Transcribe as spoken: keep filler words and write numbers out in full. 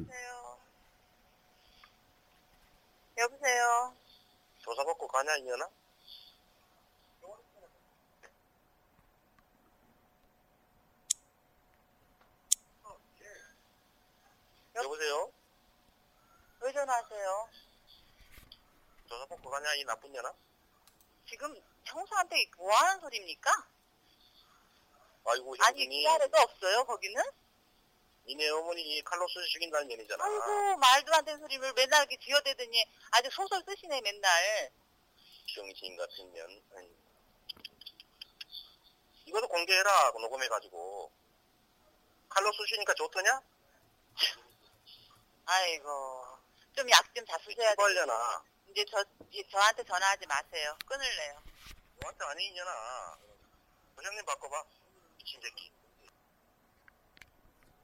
여보세요. 여보세요. 조사받고 가냐, 이년아? 여보세요? 왜 전화하세요? 조사받고 가냐, 이 나쁜 년아? 지금 형수한테 뭐 하는 소리입니까? 아이고, 아니, 형님이 위아래도 없어요, 거기는? 니네 어머니 칼로스 죽인다는 년이잖아. 아이고, 말도 안 되는 소리를 맨날 이렇게 지어대더니 아주 소설 쓰시네, 맨날. 병신 같은 년. 아이. 이것도 공개해라, 녹음해가지고. 칼로스 쉬니까 좋더냐? 아이고, 좀 약 좀 잡수셔야 돼. 빨려나. 이제 저, 이제 저한테 전화하지 마세요. 끊을래요. 너한테 아니, 이년아. 부장님 바꿔봐. 미친 새끼.